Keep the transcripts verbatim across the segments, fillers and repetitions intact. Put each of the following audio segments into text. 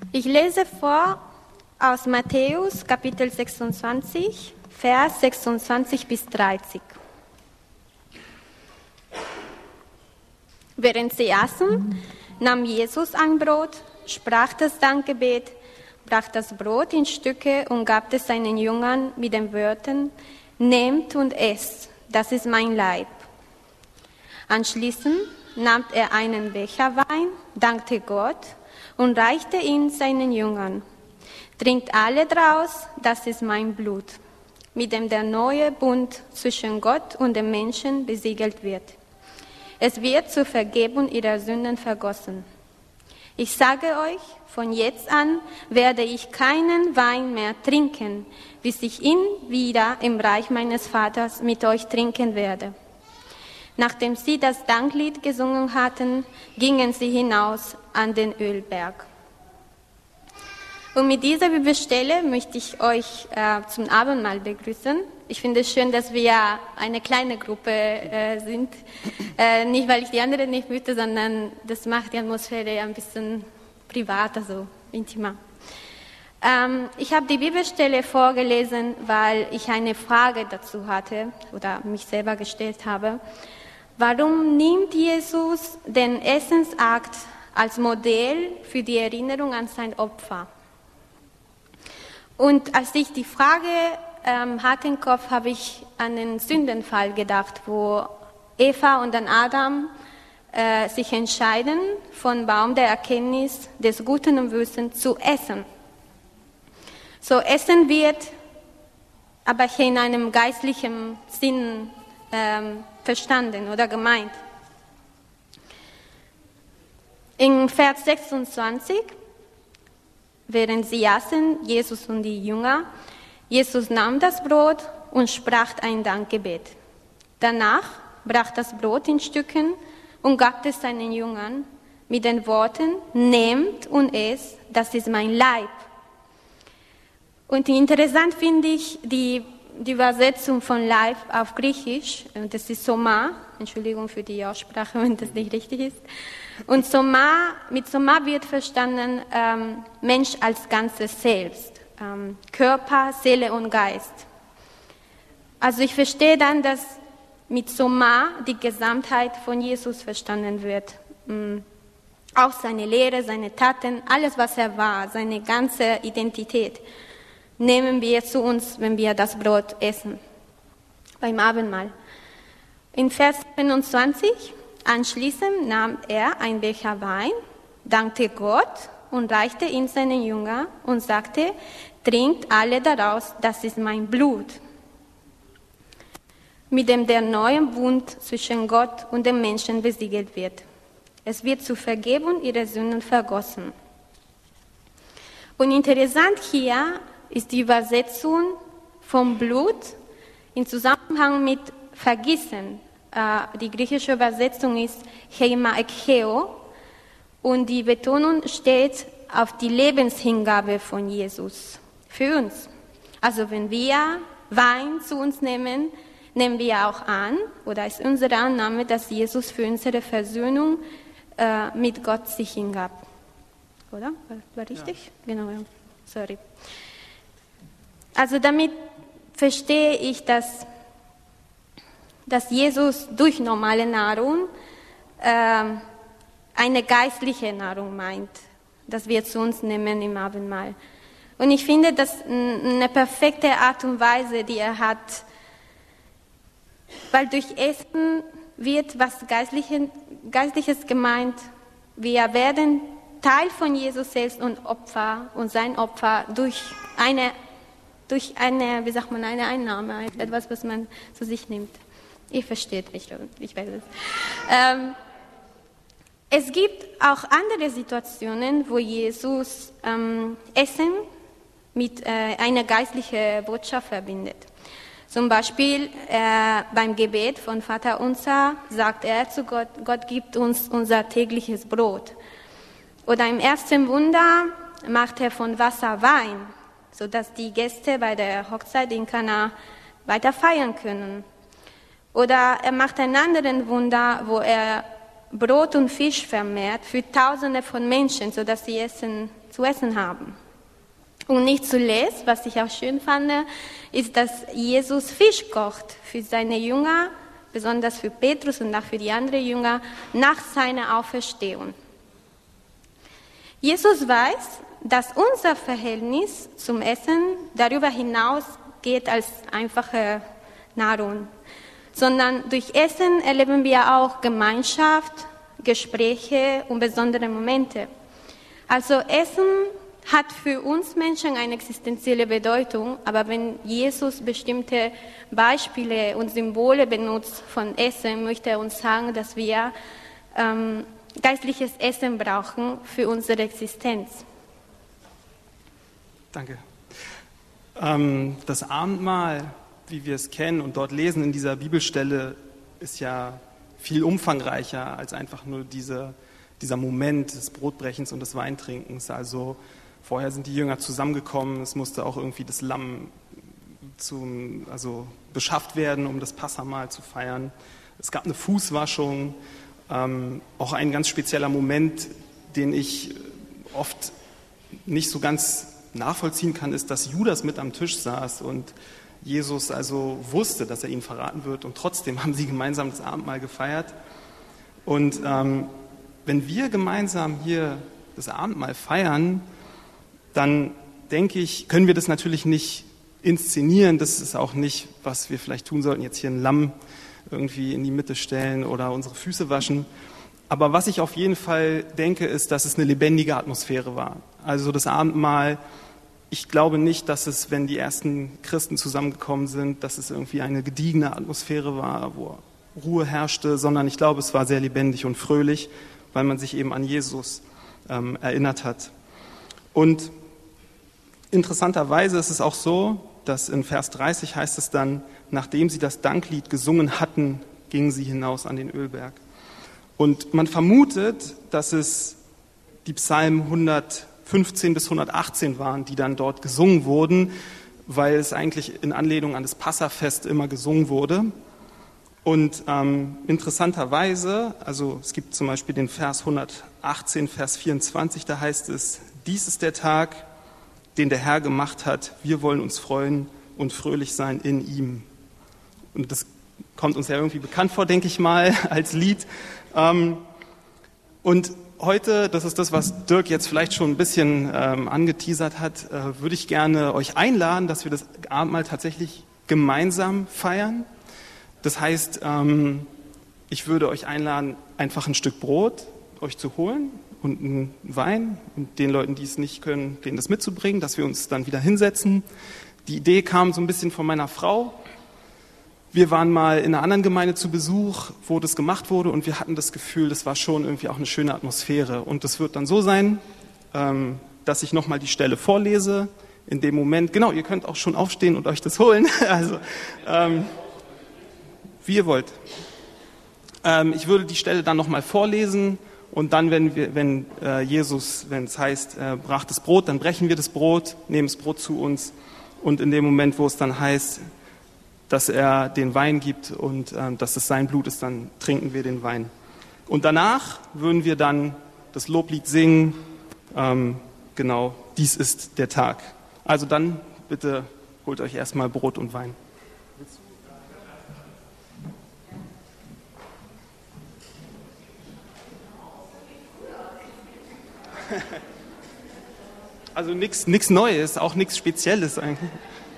Ich lese vor aus Matthäus Kapitel sechsundzwanzig, Vers sechsundzwanzig bis dreißig. Während sie aßen, nahm Jesus ein Brot, sprach das Dankgebet, brach das Brot in Stücke und gab es seinen Jüngern mit den Worten: Nehmt und esst, das ist mein Leib. Anschließend nahm er einen Becher Wein, dankte Gott und reichte ihn seinen Jüngern. Trinkt alle draus, das ist mein Blut, mit dem der neue Bund zwischen Gott und den Menschen besiegelt wird. Es wird zur Vergebung ihrer Sünden vergossen. Ich sage euch, von jetzt an werde ich keinen Wein mehr trinken, bis ich ihn wieder im Reich meines Vaters mit euch trinken werde. Nachdem sie das Danklied gesungen hatten, gingen sie hinaus an den Ölberg. Und mit dieser Bibelstelle möchte ich euch äh, zum Abendmahl begrüßen. Ich finde es schön, dass wir eine kleine Gruppe äh, sind. Äh, nicht, weil ich die anderen nicht möchte, sondern das macht die Atmosphäre ein bisschen privater, so intimer. Ähm, ich habe die Bibelstelle vorgelesen, weil ich eine Frage dazu hatte oder mich selber gestellt habe. Warum nimmt Jesus den Essensakt als Modell für die Erinnerung an sein Opfer? Und als ich die Frage ähm, hatte im Kopf, habe ich an den Sündenfall gedacht, wo Eva und dann Adam äh, sich entscheiden, vom Baum der Erkenntnis des Guten und Bösen zu essen. So Essen wird aber hier in einem geistlichen Sinn ähm, verstanden oder gemeint. In Vers sechsundzwanzig, während sie aßen, Jesus und die Jünger, Jesus nahm das Brot und sprach ein Dankgebet. Danach brach das Brot in Stücken und gab es seinen Jüngern mit den Worten: Nehmt und esst, das ist mein Leib. Und interessant finde ich die, die Übersetzung von Leib auf Griechisch, das ist Soma, Entschuldigung für die Aussprache, wenn das nicht richtig ist. Und Soma, mit Soma wird verstanden ähm, Mensch als Ganzes Selbst, ähm, Körper, Seele und Geist. Also ich verstehe dann, dass mit Soma die Gesamtheit von Jesus verstanden wird. Ähm, auch seine Lehre, seine Taten, alles was er war, seine ganze Identität nehmen wir zu uns, wenn wir das Brot essen, beim Abendmahl. In Vers fünfundzwanzig, anschließend nahm er ein Becher Wein, dankte Gott und reichte ihn seinen Jüngern und sagte: Trinkt alle daraus, das ist mein Blut, mit dem der neue Bund zwischen Gott und den Menschen besiegelt wird. Es wird zur Vergebung ihrer Sünden vergossen. Und interessant hier ist die Übersetzung vom Blut im Zusammenhang mit Vergießen. Die griechische Übersetzung ist Heima Ekcheo und die Betonung steht auf die Lebenshingabe von Jesus für uns. Also wenn wir Wein zu uns nehmen, nehmen wir auch an, oder ist unsere Annahme, dass Jesus für unsere Versöhnung äh, mit Gott sich hingab. Oder? War, war richtig? Ja. Genau, ja. Sorry. Also damit verstehe ich, dass, dass Jesus durch normale Nahrung äh, eine geistliche Nahrung meint, dass wir zu uns nehmen im Abendmahl. Und ich finde, das eine perfekte Art und Weise, die er hat, weil durch Essen wird was Geistliche, Geistliches gemeint. Wir werden Teil von Jesus selbst und Opfer und sein Opfer durch eine durch eine, wie sagt man, eine Einnahme, etwas, was man zu sich nimmt. Ihr versteht mich, ich weiß es. Ähm, es gibt auch andere Situationen, wo Jesus ähm, Essen mit äh, einer geistlichen Botschaft verbindet. Zum Beispiel äh, beim Gebet von Vater Unser sagt er zu Gott: Gott gibt uns unser tägliches Brot. Oder im ersten Wunder macht er von Wasser Wein, sodass die Gäste bei der Hochzeit in Kana weiter feiern können. Oder er macht einen anderen Wunder, wo er Brot und Fisch vermehrt für Tausende von Menschen, sodass sie Essen zu essen haben. Und nicht zuletzt, was ich auch schön fand, ist, dass Jesus Fisch kocht für seine Jünger, besonders für Petrus und auch für die anderen Jünger, nach seiner Auferstehung. Jesus weiß, dass unser Verhältnis zum Essen darüber hinaus geht als einfache Nahrung, sondern durch Essen erleben wir auch Gemeinschaft, Gespräche und besondere Momente. Also Essen hat für uns Menschen eine existenzielle Bedeutung, aber wenn Jesus bestimmte Beispiele und Symbole benutzt von Essen, möchte er uns sagen, dass wir ähm, geistliches Essen brauchen für unsere Existenz. Danke. Ähm, das Abendmahl, wie wir es kennen und dort lesen in dieser Bibelstelle, ist ja viel umfangreicher als einfach nur diese, dieser Moment des Brotbrechens und des Weintrinkens. Also vorher sind die Jünger zusammengekommen, es musste auch irgendwie das Lamm zum, also beschafft werden, um das Passahmahl zu feiern. Es gab eine Fußwaschung, ähm, auch ein ganz spezieller Moment, den ich oft nicht so ganz nachvollziehen kann, ist, dass Judas mit am Tisch saß und Jesus also wusste, dass er ihn verraten wird, und trotzdem haben sie gemeinsam das Abendmahl gefeiert. Und ähm, wenn wir gemeinsam hier das Abendmahl feiern, dann denke ich, können wir das natürlich nicht inszenieren. Das ist auch nicht, was wir vielleicht tun sollten, jetzt hier ein Lamm irgendwie in die Mitte stellen oder unsere Füße waschen. Aber was ich auf jeden Fall denke, ist, dass es eine lebendige Atmosphäre war. Also das Abendmahl, ich glaube nicht, dass es, wenn die ersten Christen zusammengekommen sind, dass es irgendwie eine gediegene Atmosphäre war, wo Ruhe herrschte, sondern ich glaube, es war sehr lebendig und fröhlich, weil man sich eben an Jesus ähm, erinnert hat. Und interessanterweise ist es auch so, dass in Vers dreißig heißt es dann, nachdem sie das Danklied gesungen hatten, gingen sie hinaus an den Ölberg. Und man vermutet, dass es die Psalmen hundertfünfzehn bis hundertachtzehn waren, die dann dort gesungen wurden, weil es eigentlich in Anlehnung an das Passafest immer gesungen wurde. Und ähm, interessanterweise, also es gibt zum Beispiel den Vers hundertachtzehn, Vers vierundzwanzig, da heißt es, dies ist der Tag, den der Herr gemacht hat, wir wollen uns freuen und fröhlich sein in ihm. Und das kommt uns ja irgendwie bekannt vor, denke ich mal, als Lied. Und heute, das ist das, was Dirk jetzt vielleicht schon ein bisschen ähm, angeteasert hat, äh, würde ich gerne euch einladen, dass wir das Abendmahl tatsächlich gemeinsam feiern. Das heißt, ähm, ich würde euch einladen, einfach ein Stück Brot euch zu holen und einen Wein und den Leuten, die es nicht können, denen das mitzubringen, dass wir uns dann wieder hinsetzen. Die Idee kam so ein bisschen von meiner Frau. Wir waren mal in einer anderen Gemeinde zu Besuch, wo das gemacht wurde, und wir hatten das Gefühl, das war schon irgendwie auch eine schöne Atmosphäre. Und das wird dann so sein, ähm, dass ich nochmal die Stelle vorlese. In dem Moment, genau, ihr könnt auch schon aufstehen und euch das holen. Also, ähm, wie ihr wollt. Ähm, ich würde die Stelle dann nochmal vorlesen. Und dann, wenn, wir, wenn äh, Jesus, wenn es heißt, äh, brach das Brot, dann brechen wir das Brot, nehmen das Brot zu uns. Und in dem Moment, wo es dann heißt, dass er den Wein gibt und äh, dass es sein Blut ist, dann trinken wir den Wein. Und danach würden wir dann das Loblied singen, ähm, genau, dies ist der Tag. Also dann bitte holt euch erstmal Brot und Wein. Also nichts nichts Neues, auch nichts Spezielles eigentlich.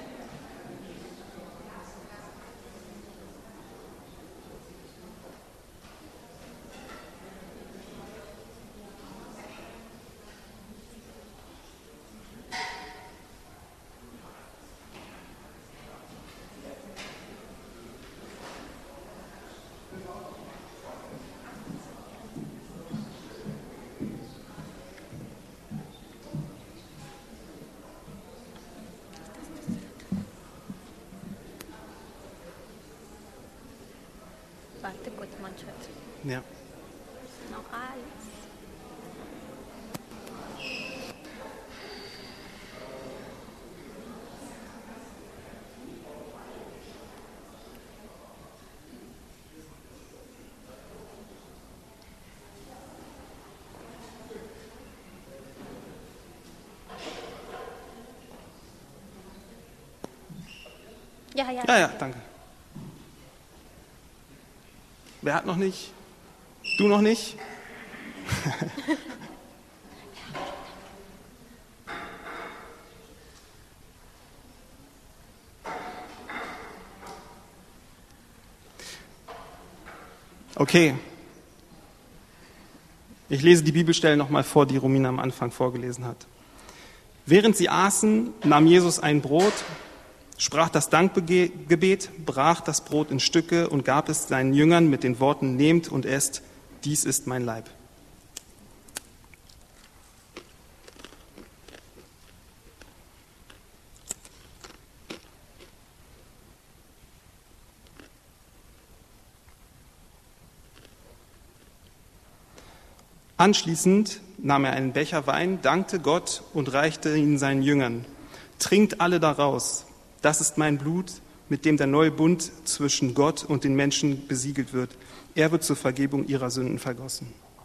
Warte kurz, mein Schatz. Ja. Noch alles. Ja, ja. Ja, ja, danke. Wer hat noch nicht? Du noch nicht? Okay. Ich lese die Bibelstellen nochmal vor, die Romina am Anfang vorgelesen hat. Während sie aßen, nahm Jesus ein Brot, sprach das Dankgebet, brach das Brot in Stücke und gab es seinen Jüngern mit den Worten: Nehmt und esst, dies ist mein Leib. Anschließend nahm er einen Becher Wein, dankte Gott und reichte ihn seinen Jüngern. Trinkt alle daraus. Das ist mein Blut, mit dem der neue Bund zwischen Gott und den Menschen besiegelt wird. Er wird zur Vergebung ihrer Sünden vergossen.